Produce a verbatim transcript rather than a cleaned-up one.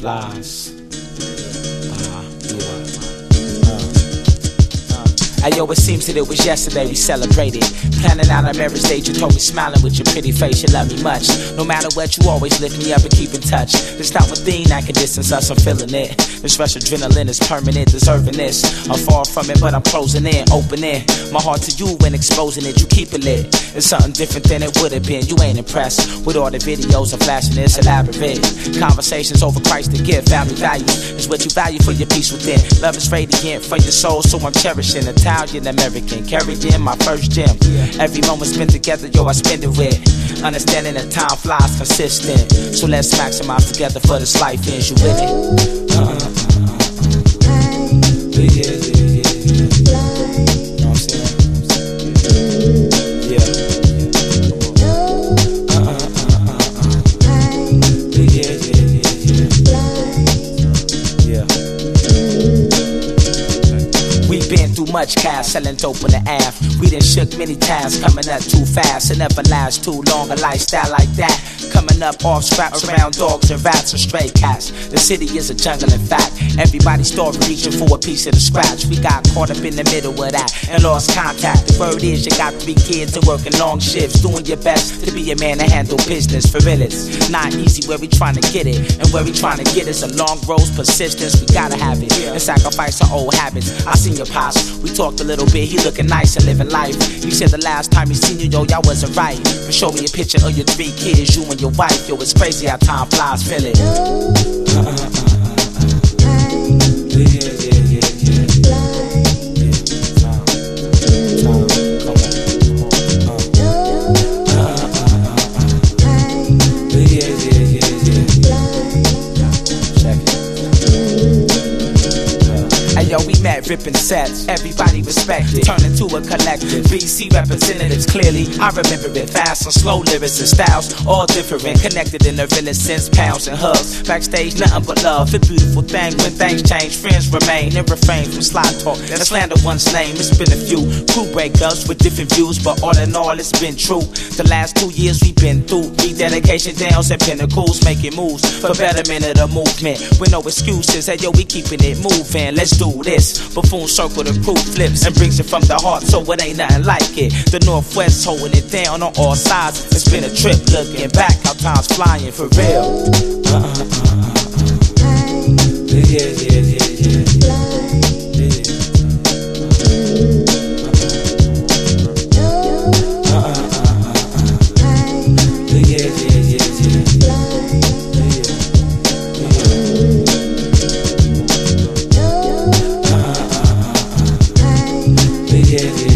flies. Uh, yeah. Ayo, it seems that it was yesterday we celebrated. Planning out our marriage date, you told me smiling with your pretty face, you love me much. No matter what, you always lift me up and keep in touch. There's not one thing that can distance us, I'm feeling it. This rush adrenaline is permanent, deserving this. I'm far from it, but I'm closing in, opening my heart to you when exposing it, you keep it lit. It's something different than it would have been, you ain't impressed with all the videos and flashing this elaborate. Conversations over Christ and gift, family values is what you value for your peace within. Love is radiant for your soul, so I'm cherishing it. Italian American, carried in my first gym. Every moment spent together, yo, I spend it with understanding that time flies consistent. So let's maximize together for this life ends. You with it? Uh, uh, uh, uh, uh. Yeah, yeah, yeah, yeah. You know what I'm saying? Yeah. Uh, uh, uh, uh, uh. Yeah, yeah, yeah, yeah. Yeah. We been through much cash, selling dope in the app. We done shook many times, coming up too fast. It never lasts too long, a lifestyle like that. Coming up off scraps around dogs and rats and stray cats. The city is a jungle, in fact. Everybody's story reaching for a piece of the scratch. We got caught up in the middle of that and lost contact. The word is you got three kids and working long shifts, doing your best to be a man and handle business. For real, it's not easy where we trying to get it, and where we trying to get is a long road, persistence. We gotta have it and sacrifice our old habits. I seen your pops, we talked a little bit. He looking nice and living life. He said the last time he seen you, yo, y'all wasn't right. But show me a picture of your three kids, you and your wife. Yo, it's crazy how time flies, feel it. Uh, uh, uh, uh, uh. Yeah, yeah, yeah, yeah. Yeah, time, time, come on. Uh, uh, uh, uh, uh. Yeah, yeah, yeah, yeah. Check it. Hey, yo, we met ripping sets, everybody respected, turned into a collective. B C representatives, clearly, I remember it. Fast and slow lyrics and styles, all different, connected in the realest sense, pounds and hugs. Backstage, nothing but love, a beautiful thing. When things change, friends remain and refrain from slide talk and slander one's name. It's been a few crew breakups with different views, but all in all, it's been true. The last two years we've been through rededication downs and pinnacles, making moves for betterment of the movement. With no excuses, hey yo, we keeping it moving. Let's do this. Buffoon circle the crew flips and brings it from the heart, so it ain't nothing like it. The Northwest holding it down on all sides. It's been a trip looking back, how time's flying for real. Uh, uh, uh, uh, uh. Yeah, yeah, yeah, yeah. Yeah. Uh, uh, uh, uh, uh. Yeah, yeah, yeah, yeah. Yeah, yeah.